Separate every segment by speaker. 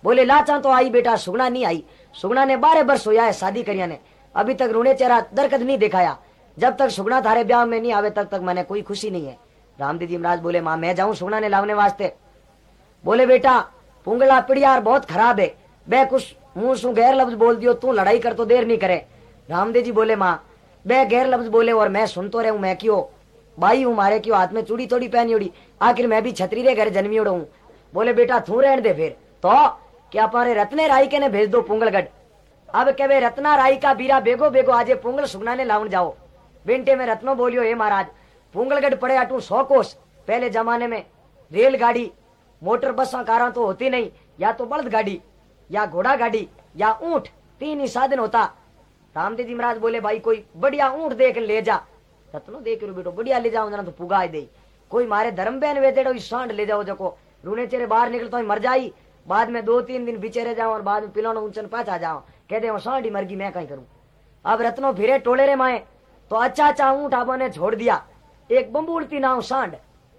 Speaker 1: बोले लाचा तो आई बेटा, सुगना नहीं आई। सुगना ने 12 वर्ष होया है शादी करिया ने, अभी तक रूने चेहरा दरकत नहीं दिखाया। जब तक सुगना थारे ब्याह में नहीं आवे तब तक मैंने कोई खुशी नहीं है। रामदेव जी महाराज बोले माँ मैं जाऊं सुगना ने लावने वास्ते। बोले बेटा पुंगला पिड़ियार बहुत खराब है, बे कुछ मुंह सु गैर लफ्ज बोल दियो, तू लड़ाई कर तो देर नहीं करे। रामदेव जी बोले माँ बे गैर लफ्ज बोले और मैं सुन तो रहूं, मैं क्यों भाई हूँ, मारे क्यों हाथ में चूड़ी थोड़ी पहनी उड़ी, आखिर मैं भी छतरी रे घर जन्मी उड़ा हूँ। बोले बेटा थू रहने दे फिर तो क्या पारे रत्ने राई के ने भेज दो पुंगलगढ़। अब कहे रत्ना राई का बीरा बेगो बेगो आजे पुंगल सुगना ने लावन जाओ। बिंटे में रत्नो बोलियो हे महाराज पुंगलगढ़ पड़े अटू 100 कोस। पहले जमाने में रेलगाड़ी मोटर बसा कारा तो होती नहीं, या तो बल्द गाड़ी या घोड़ा गाड़ी या ऊंट, 3 ही साधन होता। रामदेव जी महाराज बोले भाई कोई बढ़िया ऊंट देख ले जा। रत्नो देख रो बेटो बढ़िया ले जाओ ना तो पुगा दे, कोई मारे धर्म बहन वेचेड़ो सांड ले जाओ, जको रूने चेरे बाहर निकलता तो मर जाई, बाद में 2-3 दिन बिचे रह जाओ और बाद में पिलानो ऊंचन पाचा जाओ, कहते वो सांड ही मर गई मैं कहीं करूं। अब रत्नो फिरे टोले रे माए तो अच्छा ऊंट आपो ने छोड़ दिया, एक बम्बूलती नाव सांड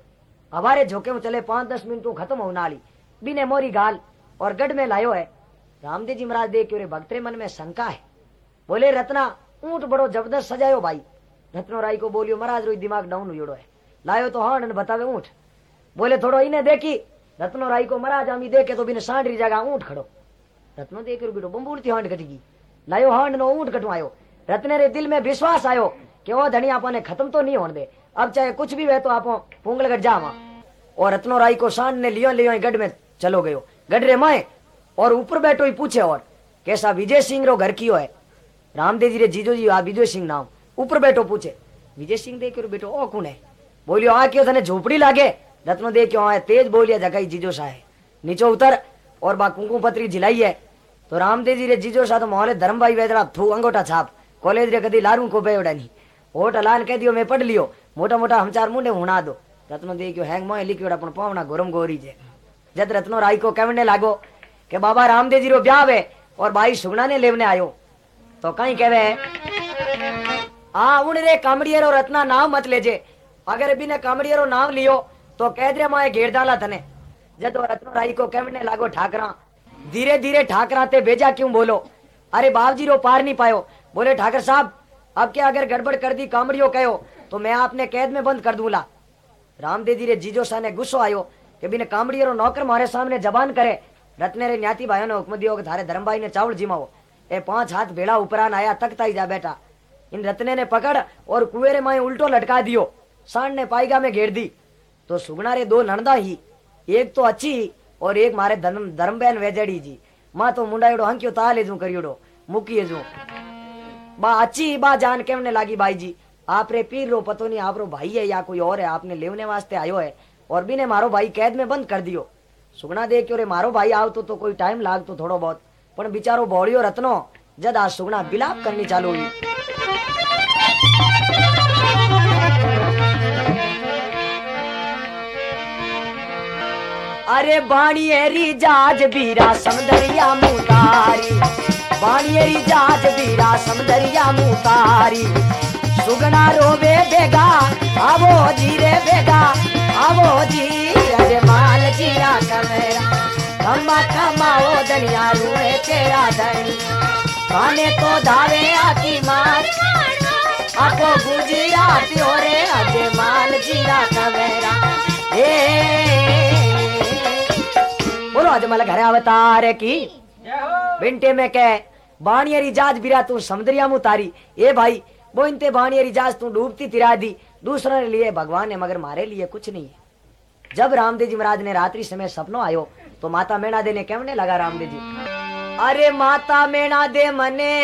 Speaker 1: हमारे झोंके में चले 5-10 मिनट खत्म होने वाली, बिने मोरी गाल और गढ़ में लायो है। रामदेव जी महाराज देख के भक्त रे मन में शंका है, बोले रत्ना ऊंट बड़ो जबरदस्त सजायो भाई। रत्नो राय को बोलियो महाराज रो दिमाग डाउन हुयो है, लायो तो हाँ ने बतावे ऊंट। बोले थोड़ो इन्हें देखी रत्नो राय को महाराज आमी देखे तो बिने सांड री जगह ऊंट खड़ो। रत्नो देख बेटो बम्बूलती हांड कटगी, लायो हांड नो ऊंट कटवायो। रत्ने रे दिल में विश्वास आयो कि वो धनी आपने खत्म तो नहीं होने दे, अब चाहे कुछ भी वे तो आप पुंगलगढ़ जावा। और रत्नो राय को सांड ने लियो गढ़ में चलो गयो, गढ़ रे माए और ऊपर बैठो ही पूछे और कैसा विजय सिंह रो घर कियो है। रामदेव जी रे जीजो जी आ विजय सिंह नाम, ऊपर बैठो पूछे विजय सिंह देख बेटो ओ कौन है। बोलियो आ क्यों तने झोपड़ी लागे। रत्नो देख क्यों आए तेज बोलिया जगह जीजो सा है, नीचे उतर और बा कुंकुम पत्री जिलाई है। तो रामदेव जी रे जीजो सा तो मोहले धर्म भाई वेदरा थू अंगोठा छाप, कॉलेज रे कदी लारू को बेवड़ा नहीं, होट अलान कह दियो मैं पढ़ लियो, मोटा मोटा हम 4 मुंडे हुणा दो। रत्नो देखियो हैंग मोए लिखियो अपन पावना गोरम गोरी जे। जद रत्नो राय को कहने लागो कि बाबा रामदेव जी रो ब्याह है और भाई सुगना ने लेवने आयो, तो कहीं कहवे आ उन रे कामड़ियरो रत्ना नाम मत लेजे, अगर बिने कामड़ियरो नाम लियो तो कह दे माए घेर डाला तने। जद रत्नो राय को कहने लागो ठाकरा धीरे धीरे ठाकरा ते भेजा क्यों बोलो, अरे बाप जी रो पार नहीं पायो। बोले ठाकर साहब अब क्या अगर गड़बड़ कर दी कामड़ियो कहो तो मैं आपने कैद में बंद कर दूंगा। रामदेव जी रे जीजो सा ने गुस्सो आयो कि बिने कामड़ियो नौकर मारे सामने जबान करे। रत्ने रे न्याती भाइयों ने हुक्म दियो कि थारे धर्म भाई ने चावल जिमाओ। ए 5 हाथ भेड़ा ऊपरान आया तकता ही जा बैठा, इन रत्ने ने पकड़ और कुएं रे माए उल्टो लटका दियो, सांड ने पाईगा में घेर दी। तो सुगना रे 2 नणदा ही, एक तो अच्छी और एक मारे धर्म बहन वेजड़ी जी। माँ तो मुंडाइडो हंक्यो ताले जू करियोडो मुकिए जू बा अच्छी बा जान केवने लागी भाई जी आप रे पीर रो पतो नहीं आप रो भाई है या कोई और है, आपने लेवने वास्ते आयो है और बिने मारो भाई कैद में बंद कर दियो। सुगना देख के रे मारो भाई आओ तो कोई टाइम लाग तो थोड़ो बहुत, पर बिचारो बोलियो रत्नो जद आज सुगना बिलाप करनी चालू हुई। अरे बाणियेरी जाज बीरा समदरिया मुतारी, बाणियेरी जाज बीरा समदरिया मुतारी, सुगना रोवे बेगा आवो जी रे बेगा आवो जी, अरे माल जीरा कमेरा खम्मा खमाओ दनिया रुए तेरा धनिया, खाने तो धावे आकी मार आपो गुजराती हो रे, अरे माल जीरा कमेरा। बोलो आज मला घरे अवतार की बिंटे में कह बाणियरी जाज बिरा तू समुद्रिया मुतारी। ए भाई वो इनते बाणियरी जाज तू डूबती तिरा दी, दूसरों के लिए भगवान है मगर मारे लिए कुछ नहीं है। जब रामदेव जी महाराज ने रात्रि समय सपनों आयो तो माता मेणा दे ने कहने लगा रामदेव जी, अरे माता मेणा दे मने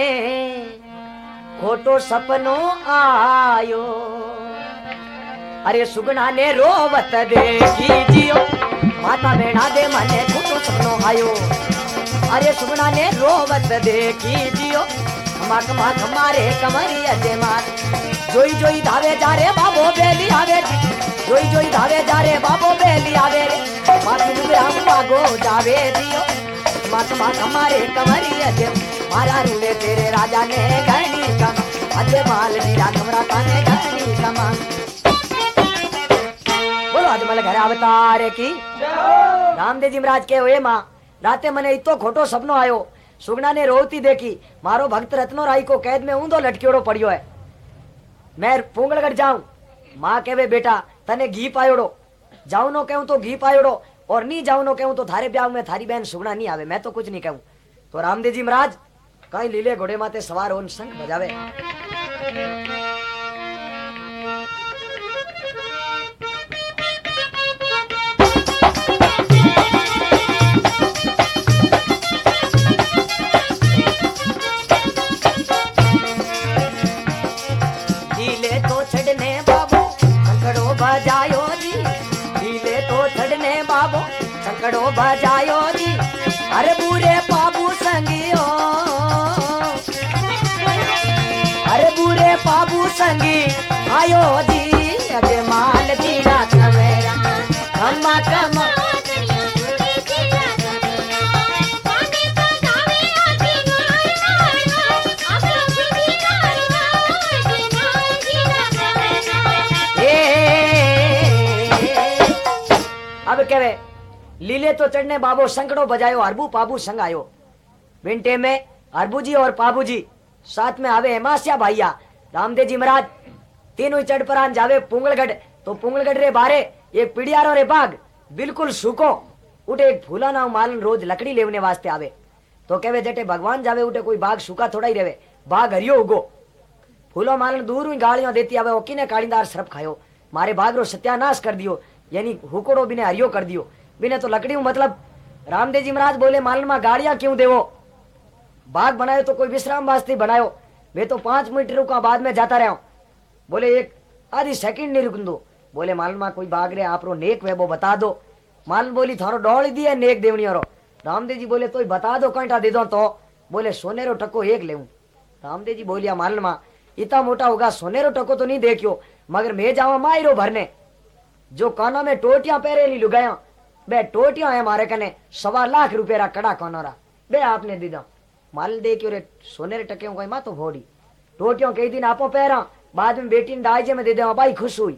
Speaker 1: खोटो सपनो आयो, अरे सुगना ने रोवत देखी जियो, माता मेणा दे मने खोटो सपनो आयो, अरे सुगना ने रोवत देखी जियो, खमा खमारे कमरी अजे मार, जोई जोई धावे जा रे बाबो बेली आवे, जोई जोई धावे जा रे बाबो बेली आवे रे, माती नुबे हम मागो जावे दियो, खमा खमारे कमरी अजे मारा रूले तेरे राजा ने गणी कम, अजे माल नीरा कमरा ताने गणी कमा। बोलो आज मल घर अवतार की रामदेव जी महाराज के हुए माँ राते मने इतो खोटो सपनो आयो। सुगना ने रोती देखी, मारो भक्त रत्नो राई को कैद में ऊंधो लटक्योड़ो पड़ियो है। मैं पुंगलगढ़ जाऊं, मां कहवे बेटा तने घी पायोड़ो, जाऊं नो कहूं तो घी पायोड़ो, और नहीं जाऊं नो कहूं तो थारे ब्याह में थारी बहन सुगना नहीं आवे, मैं तो कुछ नहीं कहूं। तो रामदेव जी महाराज कई लीले घोड़े माते सवार होन शंख बजावे। लीले तो छड़ने बाबू शंकड़ो बजायो जी, लीले तो छड़ने बाबू शंकड़ो बजायो जी। अरे बुरे बाबू संगियो, अरे बुरे बाबू संगी आयो जी। अरे माल जी रात मेरा कमा कमा, अब कहे लीले तो चढ़ने बाबो शंकड़ो बजायो, हरबू पाबू संग आयो। विंटे में हरबू जी और पाबू जी साथ में आवे हेमास्या भाइया। रामदेव जी महाराज तीनों ही चढ़ परान जावे पुंगलगढ़। तो पुंगलगढ़ रे बारे एक पिड़ियारो रे बाग बिल्कुल सूखो, उठे एक फूला ना मालन रोज लकड़ी लेवने वास्ते आवे। तो कहवे जटे भगवान जावे उठे कोई बाग सूखा थोड़ा ही रहे, बाग हरियो उगो। फूलो मालन दूर ही गालियां देती आवे, ओकीने कालीदार सरप खायो, मारे बाग रो सत्यानाश कर दियो, यानी हुकोड़ो बिने हरियो कर दियो। बिने तो लकड़ी मतलब रामदेव जी महाराज बोले मालन में गाड़ियां क्यों देवो, बाग बनायो तो कोई विश्राम वास्ते बनायो, वे तो 5 मिनट रुका बाद में जाता रहा। बोले एक आधी सेकंड नहीं रुकन दो। बोले मालन में कोई बाग रे आप रो नेक वे वो बता दो। मालन बोली थारो डोल दिए नेक देवनी रो। रामदेव जी बोले तो बता दो कंटा दे दो। तो बोले सोनेरो टको एक लेऊं। रामदेव जी बोलिया मालन मां इतना मोटा होगा सोनेरो टको तो नहीं देखियो, मगर मैं जावा मायरो भरने, जो काना में टोटियां पहरे नहीं लुगाया, बे टोटियां है मारे कने 1.25 लाख रुपये रा कड़ा कानोरा, बे आपने दीदा। माल देखियो रे सोनेरे टके कोई मा तो भोड़ी टोटियों कई दिन आपो पहरा, बाद में बेटी ने दाइजे में दे दे, भाई खुश हुई।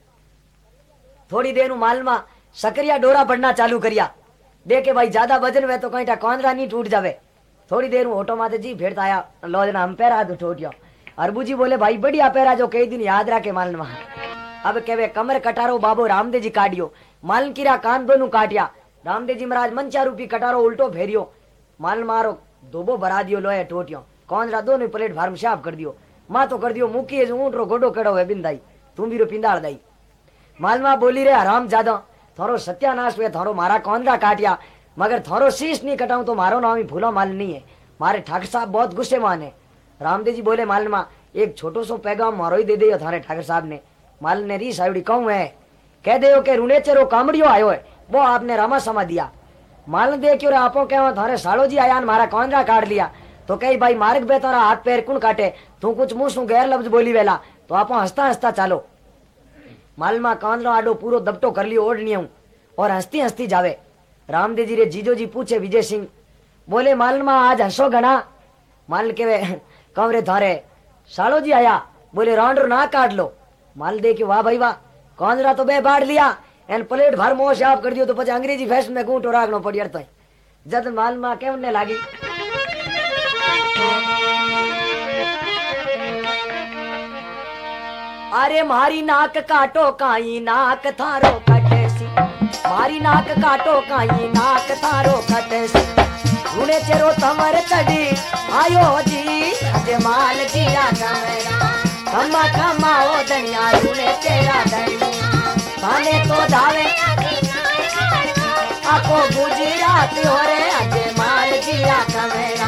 Speaker 1: थोड़ी देर माल में सकरिया डोरा पड़ना चालू करिया, देखे भाई ज्यादा वजन वे तो कहीं कौंदरा नहीं टूट जावे। थोड़ी देर ऑटो माते जी फिर आया लो जना हम पहरा दो टोटिया। अरबू जी बोले भाई बढ़िया पहरा जो कई दिन याद रखे मालन में। अब कहवे कमर कटारो बाबो रामदेव जी काटियो, मालन कीरा कान दोनों काटिया। रामदेव जी महाराज मंचा रूपी कटारो उल्टो फेरियो, मालन मारो दोबो भरा दियो लोहे टोटियो, कौंदरा दोनों प्लेट फार्म साफ कर दियो, मां तो कर दियो मुकी ऊंट रो गोडो केड़ो है बिंदाई तुम भी रो पिंदाड़ दाई। मालमा बोली रे हराम ज्यादा थारो सत्यानाश हुए, थारो मारा कौंदरा काटिया, मगर थारो शीश नहीं कटाऊं तो मारो नाम ही फूलो माल नहीं है। मारे ठाकर साहब बहुत गुस्से मान है। रामदेव जी बोले मालमा एक छोटो सो पैगाम मारो ही दे दे थारे ठाकर साहब ने। माल ने री साइडी कहूं है, कह दे के रुणेचेरो कामड़ियो आयो है, वो आपने रामा समा दिया। माल देखियो रे आपो कहो थारे सालो जी आया मारा कौंदरा काट लिया। तो कही भाई मार्ग बे तारा हाथ पैर कुण काटे, तू कुछ मुंह सु गैर लफ्ज बोली वेला, तो आप हंसता हंसता चालो। मालमा कांदरो आडो पूरो दबटो कर लियो ओढ़नियो और हंसती हंसती जावे। रामदेव जी रे जीजो जी पूछे विजय सिंह, बोले मालमा आज हंसो घना। माल के कहूं रे थारे सालो जी आया, बोले रांडो ना काट लो। माल देखियो वाह भाई वाह, कांदरा तो बे बाढ़ लिया एन प्लेट भर मोह साफ कर दियो, तो પછી अंग्रेजी फैशन में गूंटो राखनो पड़ियो। तो जद मालमा केवने लागी अरे मारी नाक काटो काई नाक थारो कटेसी, मारी नाक काटो काई नाक थारो कटेसी, रुणे चेरो तमर चढ़ी आयो जी। अजे माल जिया कमेरा कमा कमाओ दनिया, रुणे चेरा दनिया थाने तो धावे आपो गुजरात हो रे। अजे माल जिया कमेरा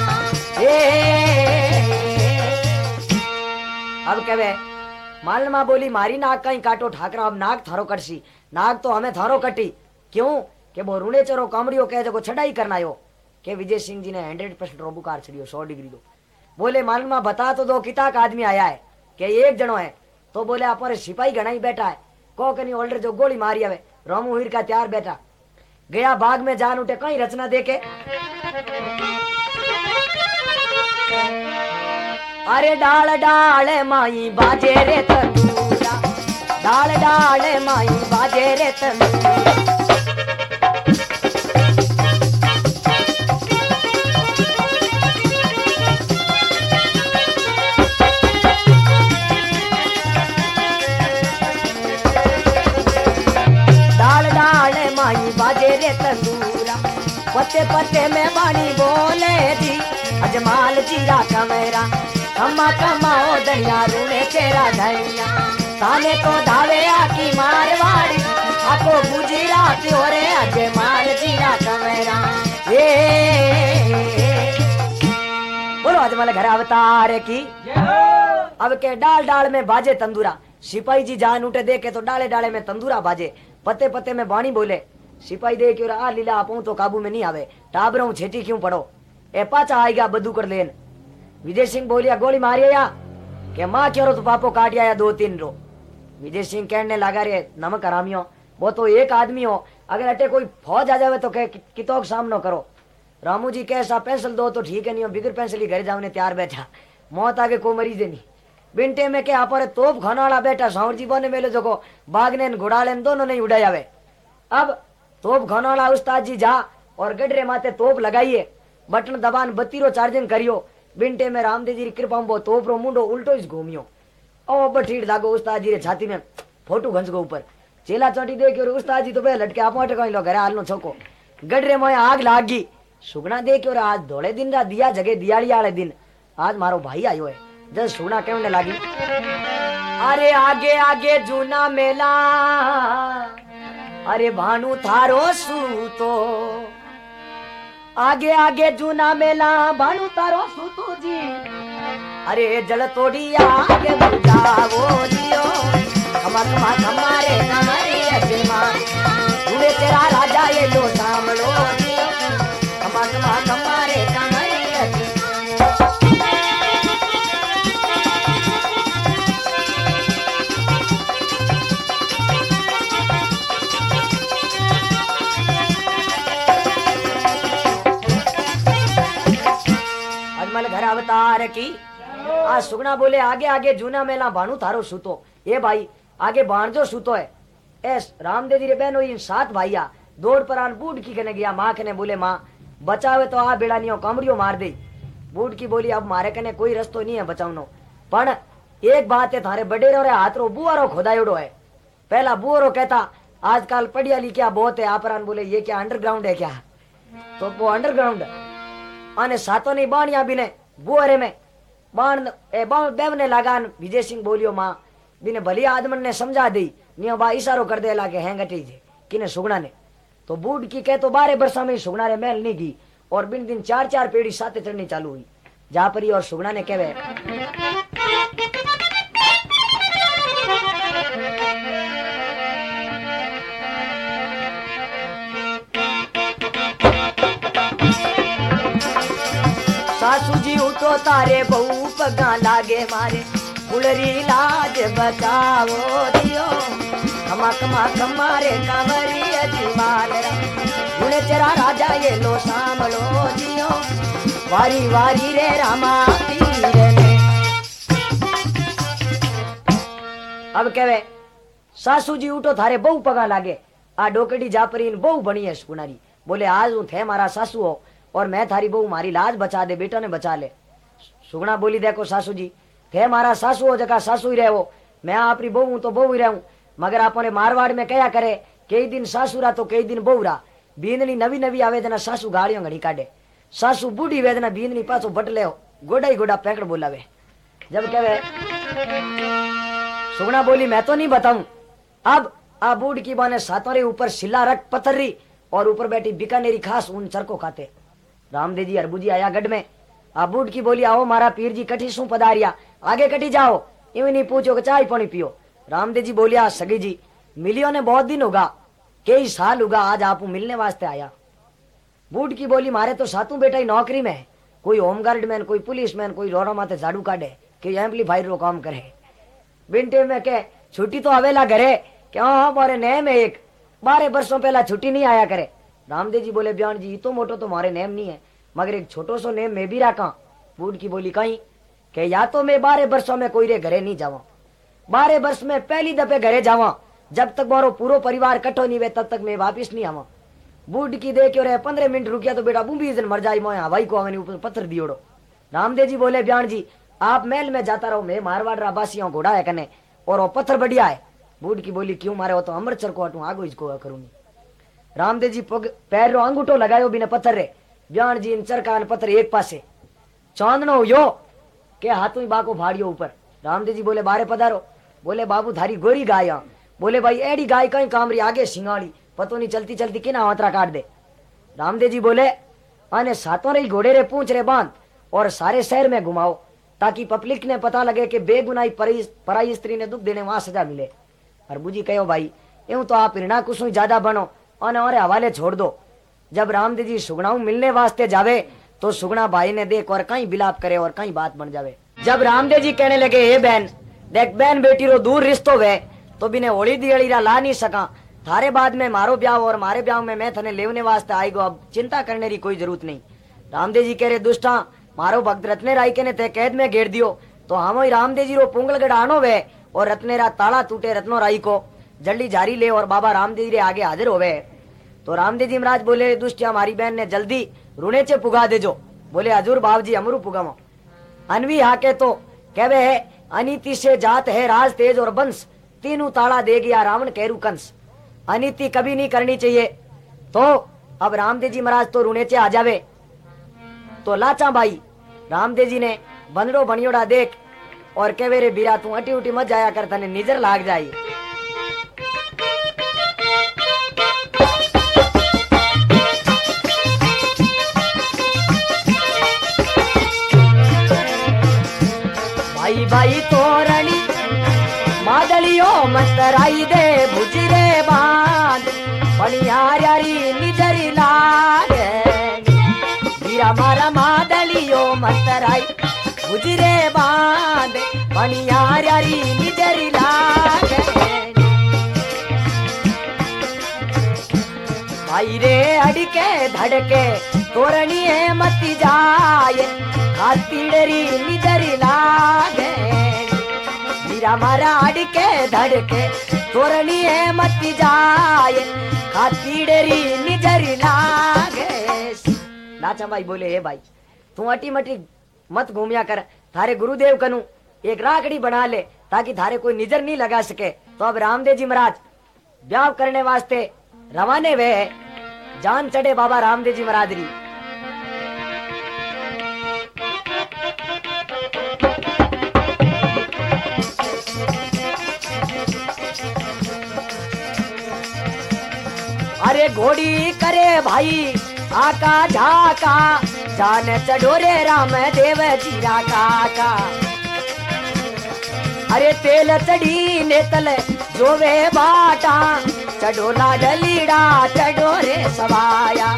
Speaker 1: अब कहे मालमा बोली मारी नाक कहीं काटो ठाकरा, अब नाक थारो कटसी। नाक तो हमें थारो कटी, क्यों के वो रुणे चरो कामड़ियो कहे जो छड़ाई करना यो। के विजय सिंह जी ने 100% रोबुकार छड़ियो 100 डिग्री दो। बोले मालमा बता तो दो किता का आदमी आया है, के एक जनो है। तो बोले अपने सिपाही घना ही बैठा है, को कनी ओल्डर जो गोली मारी आवे रामू हीर का तैयार बैठा। गया बाग में जान उठे कहीं रचना देके, अरे डाल डाल माई बाजे रे तनूरा, डाल डाल माई बाजे रे तनूरा। पते पते में बाणी बोले जी अजमाल जीरा कमेरा खम्मा कमाओ दनिया रूने तेरा धनिया ताने तो धावे आकी मारवाड़ी आको गुजराती हो रे अजमाल जीरा कमेरा बोलो अजमाल घर अवतार की अब के डाल डाल में बाजे तंदूरा सिपाही जी जान उठे देखे तो डाले डाले में तंदूरा बाजे पते पते में बाणी बोले सिपाही दे क्यों आ लीला आपू तो काबू में नहीं आवे टाबरों छेटी क्यों पड़ो ए पाचा आएगा बदू कर लेन विजय सिंह बोलिया गोली मारिया या के माँ क्यों तो पापो काट आया 2-3 रो विजय सिंह कहने लगा रे नमक हरामियों वो तो एक आदमी हो अगर अटे कोई फौज आ जावे तो कह कितो सामनो करो रामू जी कैसा पेंसिल दो तो ठीक है नहीं हो बिगर पेंसिल ही घर जाओ तैयार बैठा मौत आगे को मरीजे नहीं बिंटे में के आप तोप खाना वाला बैठा साउर जी बोने मेले जो को बागने घोड़ाले दोनों नहीं उड़ाया वे अब तोप खाना वाला उस्ताद जी जा और गडरे माथे तोप लगाइए बटन दबान 32 चार्जिंग करियो बिंटे में रामदेव जी की कृपा वो तोप रो मुंडो उल्टो ही घूमियो ओ बठीड़ दागो उस्ताद जी रे छाती में फोटो घंस गो ऊपर चेला चोटी दे के उस्ताद जी तो बे लटके आप अटक लो घर हाल नो छोको गडरे में आग लाग गई सुगना दे के आज धोले दिन रा दिया जगह दियाली वाले दिन आज मारो भाई आयो है जब सुगना कहने लगी अरे आगे आगे जूना मेला अरे भानु थारो सूतो आगे आगे जूना मेला भानु तारो सूतो जी अरे जल तोड़ी आगे बुझावो जियो हमारे हमारे अजमान तूने तेरा राजा ये लो सामलो जियो हमारे हमारे घर अवतार की आज सुगना बोले आगे आगे जूना मेला भानु थारो सूतो ये भाई आगे बाणजो सूतो है एस रामदेव जी रे बहन हुई 7 भाइया दौड़ पर आन बूढ़ की कने गया माँ कने बोले माँ बचावे तो आ बेड़ा नहीं कमरियो मार दे बूढ़ की बोली अब मारे कने कोई रस्तो नहीं है बचावनो पण एक बात है थारे बड़े रो हाथ रो बुआरो खोदायोड़ो है पहला बुआरो कहता आजकल पढ़िया लिखिया बहुत है आपरान बोले ये क्या अंडरग्राउंड है क्या तो वो अंडरग्राउंड અને સાતોની બાણિયા બીને બુઅરે में बाण ए बेवने लगान विजय सिंह बोलियो माँ बिने भली आदमन ने समझा दी नियो बा इशारो कर दे लागे हैंगटी जे किने सुगना ने तो बूढ़ की कह तो 12 वर्षा में सुगना रे महल नहीं गई और बिन दिन 4-4 पेड़ी साथे चढ़नी चालू हुई जा परी और सुगना ने कहवे सासू जी उठो तारे बहु पगा लागे मारे कुलरी लाज बचाओ दियो हमारे कांवरी अजमाल गुणे तेरा राजा ये लो सामलो दियो वारी वारी रे रामा पीर ने अब कहवे सासू जी उठो थारे बहु पगा लागे आ डोकड़ी जापरीन बहु बनी है सुनारी बोले आज हूं थे मारा सासू हो और मैं थारी बहू मारी लाज बचा दे बेटा ने बचा ले सुगना बोली देखो सासू जी थे मारा सासू हो जगह सासू ही रहो मैं आपरी बहू तो बहू ही रहूं मगर आपने मारवाड़ में कया करे कई दिन सासू रा तो कई दिन बहू रा बींदनी नवी नवी आवेदना सासू गाड़ियों घड़ी काटे सासू बूढ़ी वेदना बींदनी पाछो बटले गोड़ा ही गोड़ा पैकड़ बोलावे जब कहे सुगना बोली मैं तो नहीं बताऊं अब आ बूढ़ की बाने सातोरे ऊपर शिला रख पत्थरी और ऊपर बैठी बीकानेरी खास उन चरको खाते रामदेव जी अरबू जी आया गढ़ में आ बूढ़ की बोली आओ मारा पीर जी कठी शू पधारिया आगे कटी जाओ यूं नहीं पूछो कि चाय पानी पियो रामदेव जी बोलिया सगी जी मिलियो ने बहुत दिन होगा कई साल होगा आज आप मिलने वास्ते आया बूढ़ की बोली मारे तो सातों बेटा ही नौकरी में है कोई होमगार्ड मैन कोई पुलिस मैन कोई रोड़ा माथे झाड़ू काटे कि एम्पलीफायर रो काम करे बिंटे में के छुट्टी तो आवेला घरे क्या हमारे नेम है एक 12 वर्षों पहला छुट्टी नहीं आया करे रामदेव जी बोले बयान जी तो मोटो तुम्हारे नेम नहीं है मगर एक छोटो सो नेम मैं भी रखा बूढ़ की बोली कहीं के या तो मैं 12 वर्षों में कोई रे घरे नहीं जावा 12 वर्ष में पहली दफे घरे जावा जब तक मारो पूरा परिवार कट्ठो नहीं वे तब तक मैं वापिस नहीं आवा बूढ़ की देख रहे 15 मिनट रुकिया तो बेटा बूंबी जन मर जाई मोए हवाई को आवे ऊपर पत्थर दियोड़ो रामदेव जी बोले बयान जी आप महल में जाता रहो मैं मारवाड़ राबासियों घोड़ा है कने और वो पत्थर बढ़िया है बूढ़ की बोली क्यों मारे हो तो अमृतसर को हटू आगो इसको करूंगी रामदेव जी पैर रो अंगूठो लगायो बिने पत्थर रे ब्याण जी इन चरकान पत्थर एक पासे चांदनो यो के हाथों बाको फाड़ियो ऊपर। रामदेव जी बोले बारे पधारो। बोले बाबू थारी गोरी गाय। बोले भाई एड़ी गाय कहीं कामरी आगे सिंगाड़ी पतो नहीं चलती चलती किना हाथरा काट दे। रामदेव जी बोले आने सातों रे घोड़े रे पूंछ रे बांध और सारे शहर में घुमाओ ताकि पब्लिक ने पता लगे कि बेगुनाही पराई स्त्री ने दुख देने वहां सजा मिले। हरबूजी कहो भाई यूं तो आप हिरणा कुछ ज्यादा बनो और हवाले छोड़ दो। जब रामदेव जी सुगुणाऊ मिलने वास्ते जावे तो सुगुणा भाई ने देख और कहीं बिलाप करे और कहीं बात बन जावे। जब रामदेव जी कहने लगे हे बहन देख बहन बेटी रो दूर रिश्तो वे तो बिने होली दिवाली ला नहीं सका थारे बाद में मारो ब्याह और मारे ब्याह में मैं थने लेवने वास्ते आएगो अब चिंता करने की कोई जरूरत नहीं। रामदेव जी कह रहे दुष्टा मारो भक्त रत्ने राय के ने ते कैद में घेर दियो तो हम रामदेव जी रो पुंगलगढ़ आनो वे और रत्नेरा ताला टूटे रत्नो राई को जल्दी जारी ले और बाबा रामदेव जी रे आगे हाजिर होवे। तो रामदेव जी महाराज बोले दुष्ट हमारी बहन ने जल्दी रुणे चे पुगा देजो। बोले हजूर बाब जी अमरू पुगामो। अनवी हाके तो कहवे है अनीति से जात है राज तेज और बंश तीनों ताला दे गया रावण केरू कंस। अनीति कभी नहीं करनी चाहिए। तो अब रामदेव जी महाराज तो रुणे चे आ जावे तो लाचा भाई रामदेव जी ने बंदड़ो बनियोड़ा देख और कहवे रे बीरा तू अटी उटी मत जाया कर तने निजर लाग जाई। भाई भाई तोरणी मादलियो मतराई दे भुजरे बांध पनियारी निजरी लागे वीरा मारा मादलियो मतराई भुजरे बांध पनियारी निजरी लागे। भाई रे अड़के धड़के तोरणी है मती जाए खातीडरी निजरी लागे वीरा मारा अड़के धड़के तोरणी है मती जाए खातीडरी निजरी लागे। लाचा भाई बोले हे भाई तू अटी मटी मत घूमिया कर थारे गुरुदेव कनु एक राखड़ी बना ले ताकि थारे कोई निजर नहीं लगा सके। तो अब रामदेव जी महाराज ब्याह करने वास्ते रवाने वे जान चढ़े बाबा रामदेव जी महाराज री। अरे घोड़ी करे भाई आका झाका जान चढ़ो रे राम देव जीरा काका। अरे तेल चढ़ी नेतल जोवे बाटा चढ़ो लाडलीड़ा चढ़ो रे सवाया।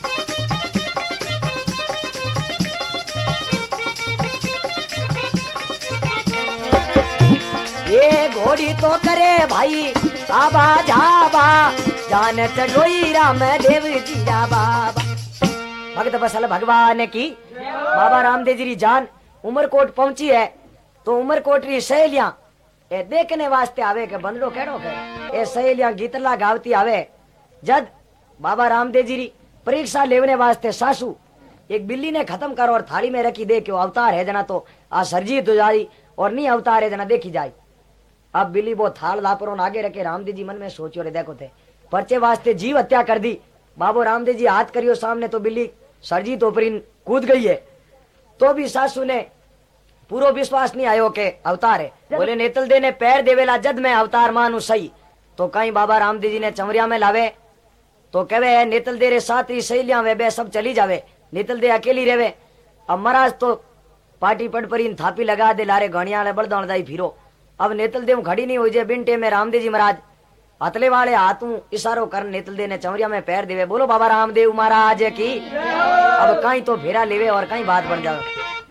Speaker 1: ये घोड़ी तो करे भाई आबा झाबा जान चढ़ोई राम देव जीरा बाबा। भगत बसल भगवान की बाबा रामदेव जी जान उमरकोट पहुंची है तो उमरकोट री सहेलियां ए देखने वास्ते आवे के बंदड़ो केड़ो के ए सहेलियां गीतला गावती आवे। जद बाबा रामदेव जी री परीक्षा लेवने वास्ते सासू एक बिल्ली ने खत्म करो और थाली में रखी दे के अवतार है जना तो आ सरजीत हो जाई और नहीं अवतार है जना देखी जाई। अब बिल्ली वो थाल लापरों आगे रखे रामदेव जी मन में सोचो रे देखो थे पर्चे वास्ते जीव हत्या कर दी। बाबू रामदेव जी हाथ करियो सामने तो बिल्ली सरजीत ऊपरी कूद गई है। तो भी सासू ने पूरो विश्वास नहीं आयो के अवतार है। बोले नेतल दे ने पैर देवेला जद मैं अवतार मानू सही। तो कहीं बाबा रामदेव जी ने चमरिया में लावे तो कहे नेतल दे रे साथ ही सहेलियां वे बे सब चली जावे नेतल दे अकेली रेवे। अब महाराज तो पार्टी पड़ पर थापी लगा दे लारे घणिया बड़दौड़ दाई फिरो। अब नेतल देव खड़ी नहीं हुई जे बिंटे में रामदेव जी महाराज हथले वाले हाथों इशारो कर नेतल दे ने चमरिया में पैर देवे। बोलो बाबा रामदेव महाराज की। अब कहीं तो फेरा लेवे और कहीं बात बन जावे।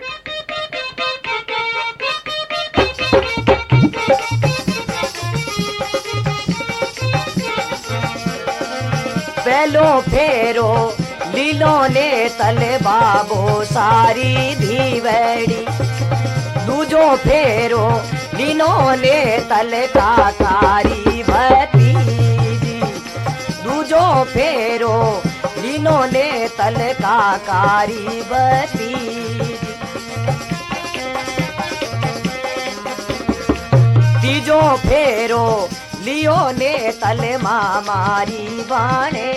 Speaker 1: पहलो फेरो लीलो ने तले बाबो सारी धीवड़ी दूजो फेरो लीनो ने तले काकारी भतीजी दूजो फेरो लीनो ने तले काकारी भतीजी तीजो फेरो लियो ने तले मारी बाणे,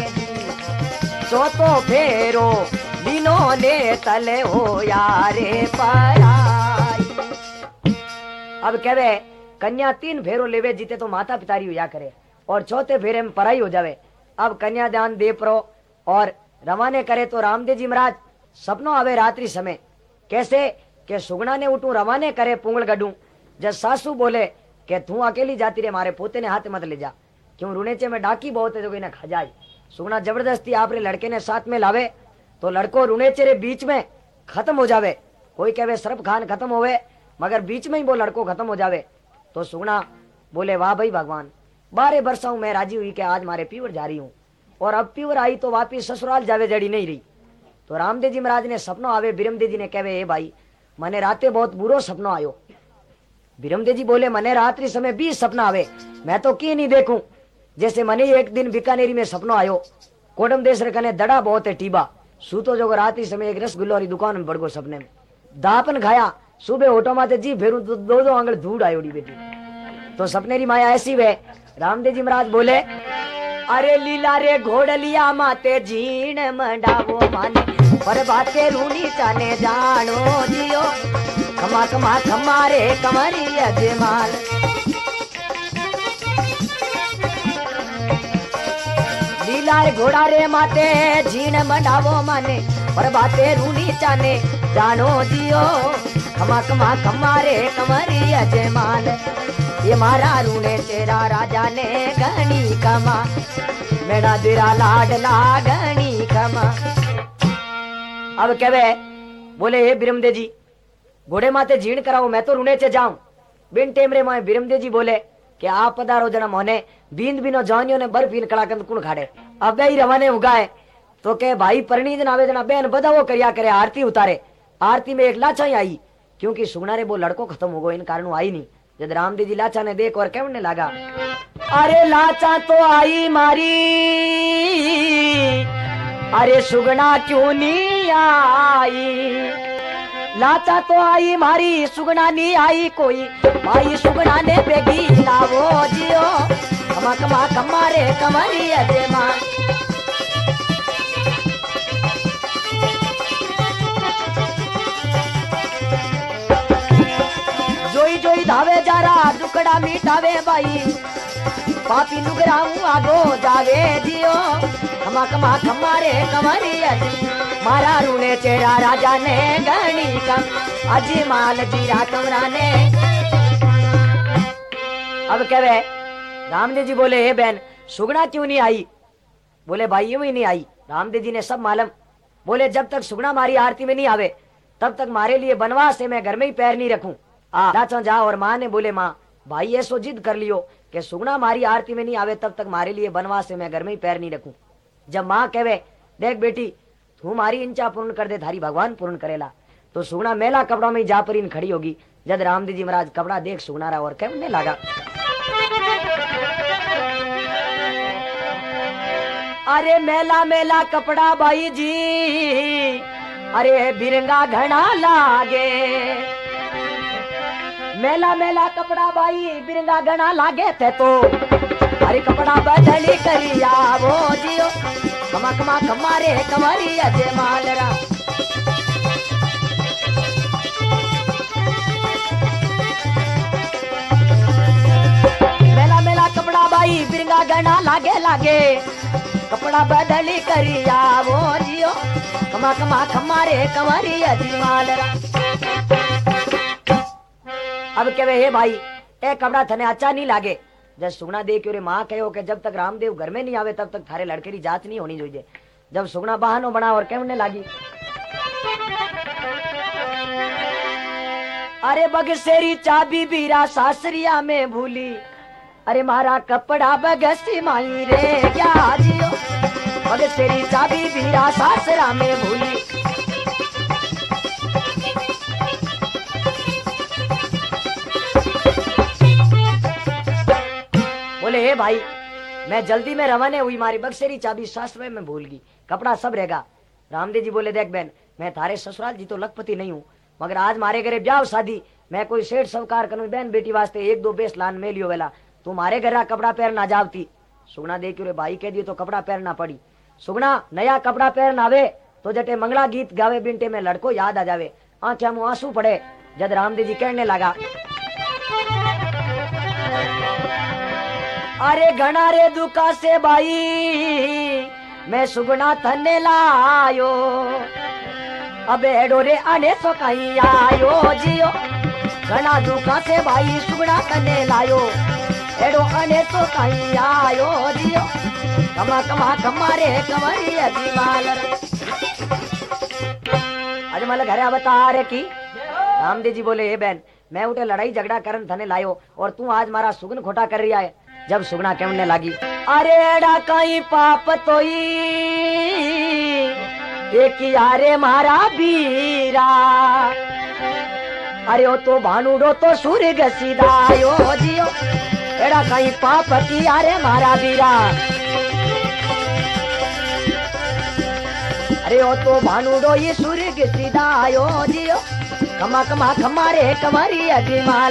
Speaker 1: चौथो फेरो लिनो ने तले हो यारे पराई। अब कहवे कन्या 3 फेरो लेवे जीते तो माता पितारी हुआ करे, और चौथे फेरे में पराई हो जावे। अब कन्या दान दे परो और रवाने करे तो रामदेव जी महाराज सपनों आवे रात्रि समय। कैसे के सुगना ने उठू रवाने करे पुंगल गडू। जब सासू बोले कि तू अकेली जाती रे, मारे पोते ने हाथ मत ले जा, क्यों रुनेचे में डाकी बहुत है जो इन्हें खा जाए। सुगना जबरदस्ती आपरे लड़के ने साथ में लावे तो लड़को रुनेचे रे बीच में खत्म हो जावे। कोई कहे सरफ खान खत्म होवे, मगर बीच में ही वो लड़को खत्म हो जावे। तो सुगना बोले वाह भाई भगवान, 12 वर्षों मैं राजी हुई कि आज मारे पीवर जा रही हूँ, और अब पीवर आई तो वापिस ससुराल जावे जड़ी नहीं रही। तो रामदेव जी महाराज ने सपनों आवे, बिरमदेव जी ने कहे भाई मने राते बहुत बुरो सपनों आयो। बिरमदेव जी बोले मने रात्रि समय 20 सपना आवे, मैं तो की नहीं देखूं। जैसे मने एक दिन बीकानेरी में सपनों आयो, कोडम देश रे कने दड़ा बहुत है टीबा, सूतो जो रात्रि समय एक रसगुल्लो री दुकान में बढ़ गो सपने में, दापन खाया, सुबह ऑटो माते जी फेरू तो 2 आंगल धूड़ आयोड़ी बेटी। तो सपने री माया ऐसी वे। रामदेव जी महाराज बोले अरे लीला रे घोड़लिया माते जीण मंडावो माने, पर बाते रूनी चाने जानो जियो, खमा खमा खमारे कमरी अजमाल। लीला रे घोड़ा रे माते जीण मंडावो माने, पर बाते रूनी चाने जानो जियो, खमा खमा खमारे कमरी अजमाल। ये मारा रूने तेरा राजा ने गणी कमा, मेरा तेरा लाडला गणी कमा। अब कहवे बोले हे बिरमदेव जी घोड़े माते जीण कराओ, मैं तो रूने चे जाऊं। बिन टेमरे में बिरमदेव जी बोले कि आप पधारो जन्म होने, बींद बिनो जानियो ने बर्फीन कलाकंद कुण खाड़े। अब ही रवाने उगाए तो के भाई परणी जन आवे जना बहन बधाओ करिया करे, आरती उतारे। आरती में एक लाचा ही आई, क्योंकि सुगना रे वो लड़को खत्म हो गो, इन कारण आई नहीं। जब रामदेव जी लाचा ने देख और कहने लगा अरे लाचा तो आई मारी, अरे सुगना क्यों नहीं आई। लाचा तो आई मारी सुगना नहीं आई कोई, भाई सुगना ने बेगी लावो जियो, कमा कमा कमारे कमारी अजमा। जोई जोई धावे जारा दुखड़ा मिटावे भाई, पापी नुगराऊ आगो जावे जियो, कमा कमा कमारे कमारी अजी। मारा रूने चेरा राजा ने गणी कम, अजी माल जीरा कमरा ने। अब कहवे रामदेव जी बोले हे बहन सुगना क्यों नहीं आई। बोले भाई यूं ही नहीं आई। रामदेव जी ने सब मालूम। बोले जब तक सुगना मारी आरती में नहीं आवे तब तक मारे लिए बनवास है, मैं घर में ही पैर नहीं रखूं। लाचा जा। और माँ ने बोले माँ भाई ऐसो जिद कर लियो कि सुगना मारी आरती में नहीं आवे तब तक मारे लिए बनवास है, मैं घर में ही पैर नहीं रखूं। जब माँ कहवे देख बेटी तू मारी इंचा पूर्ण कर दे, थारी भगवान पूर्ण करेला। तो सुगना मेला कपड़ा में जा पर इन खड़ी होगी। जब रामदेव जी महाराज कपड़ा देख सुगना रहा और कहने लगा अरे मेला मेला कपड़ा भाई जी, अरे बिरंगा घना लागे। मेला मेला कपड़ा भाई बिरंगा घना लागे थे तो, अरे कपड़ा बदली करिया वो जियो, कमा कमा कमारे कमारी अजय मालरा। मेला मेला कपड़ा भाई बिरंगा घना लागे लागे, कपड़ा बदली करिया वो जियो, कमा कमा कमारे कमारी अजय मालरा। अब कहे हे भाई ए कपड़ा थने अच्छा नहीं लागे। जब सुगना देख के माँ कहो कि जब तक रामदेव घर में नहीं आवे तब तक थारे लड़के की जांच नहीं होनी चाहिए। जब सुगना बहानो बना और कहने लगी अरे बगसेरी चाबी बीरा सासरिया में भूली, अरे मारा कपड़ा बगसी माई रे क्या जियो, बगसेरी चाबी बीरा सासरा में भूली। बोले हे भाई मैं जल्दी में रवाने हुई, मारी बक्सेरी चाबी सासरे में भूल गई, कपड़ा सब रहेगा। रामदेव जी बोले देख बहन मैं थारे ससुराल जी तो लखपति नहीं हूँ, मगर आज मारे घरे ब्याह शादी, मैं कोई सेठ सवकार करूँ बहन बेटी वास्ते 1-2 बेस लान में लियो वेला तुम्हारे घर कपड़ा पैर ना जावती। सुगना देख रे भाई कह दियो तो कपड़ा पैर ना पड़ी। सुगना नया कपड़ा पैर ना आवे तो जटे मंगला गीत गावे बिंटे में लड़को याद आ जावे। आंखें मुंह आंसू पड़े। जद रामदेव जी कहने लगा अरे घना रे दुखा से भाई मैं सुगना थने लायो अबे एडो रे आने सो कहीं आयो जियो। घना दुखा से भाई सुगना थने लायो एडो आने सो कहीं आयो जियो। कमा कमा कमा रे कमरी अजीमाल अजमल घर अवतार की। रामदेव जी बोले हे बहन मैं उठे लड़ाई झगड़ा करन थने लायो और तू आज मारा सुगन खोटा कर रही है। जब सुगना कहने लगी अरे एडा कहीं पाप तोई एक यारे मारा बीरा अरे ओ तो भानुडो तो सूर्य सीधायो जियो। एडा कहीं पाप की यारे मारा बीरा अरे ओ तो भानुडो ये सूर्य सीधायो जियो। कमा कमा कमा रे कमारी अजीमाल।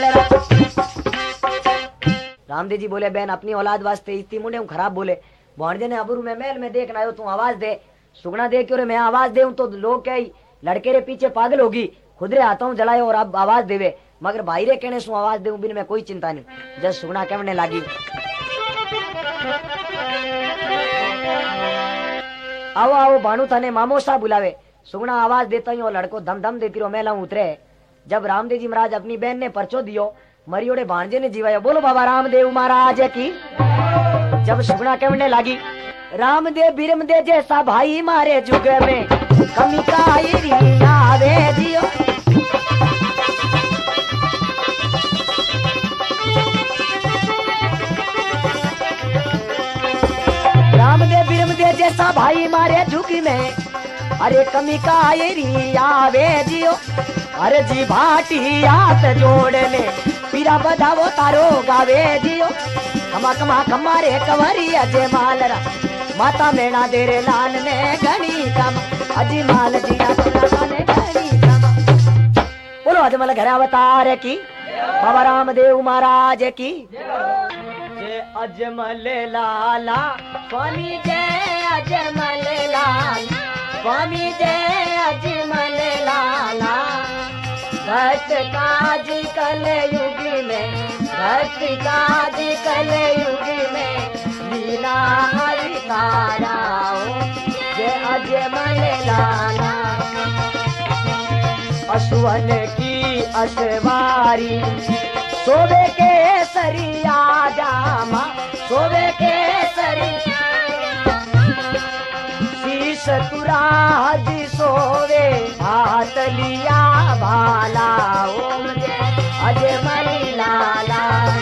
Speaker 1: रामदेव जी बोले बहन अपनी औलाद वास्ते इतनी मुंडे खराब बोले। भाणजे ने अबरू में महल में देखना आयो तू आवाज दे। सुगना देख रे मैं आवाज दे तो लोग क्या लड़के रे पीछे पागल होगी खुद रे आता हूँ जलाए और अब आवाज देवे मगर भाई रे कहने सु आवाज दे बिन में कोई चिंता नहीं। जब सुगना कहने लगी आओ आओ भानु थाने मामो साहब बुलावे। सुगना आवाज देता ही और लड़को धम धम देती रो मेला उतरे। जब रामदेव जी महाराज अपनी बहन ने पर्चो दियो मरियोड़े भांजे ने जीवाया। बोलो बाबा रामदेव महाराज की। जब सुगना कहने लगी रामदेव बिरमदेव जैसा भाई मारे जुग में कमी का आवे जियो। रामदेव बिरमदेव जैसा भाई मारे जुग में अरे कमी का आवे जियो। अरे जी भाटी हाथ जोड़ने पीरा बधावो तारो गावे जियो। कमा कमा कमा रे कंवरी अजय मालरा माता मेणा देरे लान ने घनी कमा अजी माल जी ने घनी कमा। बोलो अजमल घर अवतार की बाबा रामदेव महाराज की। जय अजमल लाला स्वामी जय अजमल लाला स्वामी जय अजमल लाला। भक्त काज कल युग में भक्त काज कल युग में लीला अवतारा जय अजमल लाला। असुवन की असवारी सोवे के सरिया जामा सोवे के सरिया शीश तुरा हज सोवे हाथ लिया भाला ओम जय अजमल लाला।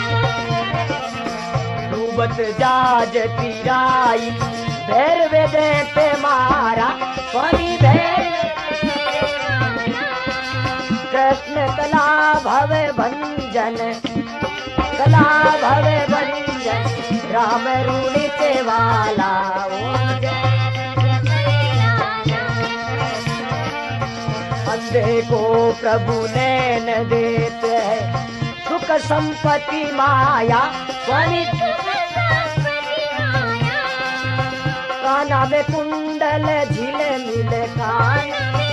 Speaker 1: डूबत जाज तिराई भैरवे दे पे मारा स्वामी भैरव कृष्ण कला भव भंजन कला भव भंजन राम रूणित वाला ओम जय। अंधे को प्रभु नैन देते है सुख संपत्ति माया स्वामी। काना में कुंडल झिल मिल कान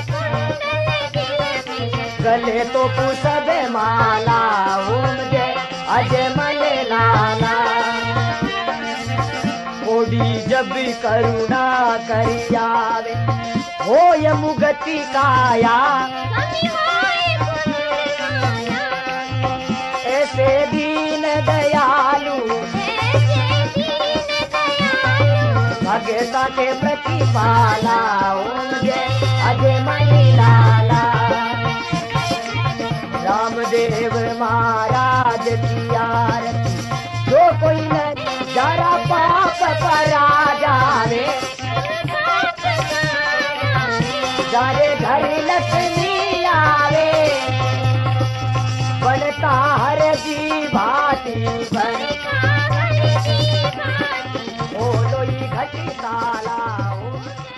Speaker 1: गले तो पुसब माला ओम जय अजमल लाला। ओडी जब करुणा करियावे होय मुगति काया ऐसे दीन दयालु भगता के प्रतिपाला ओम जय अजमल लाला। रामदेव महाराज की आरती जो कोई न जरा पाप परा जावे जारे घर लक्ष्मी आवे बनता हर जी भाती बन ओ लोई घटी ताला।